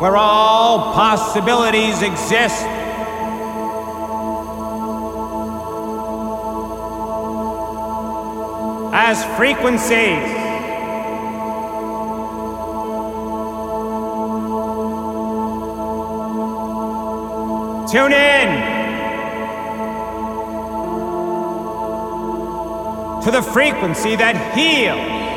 where all possibilities exist. As frequencies, tune in to the frequency that heals.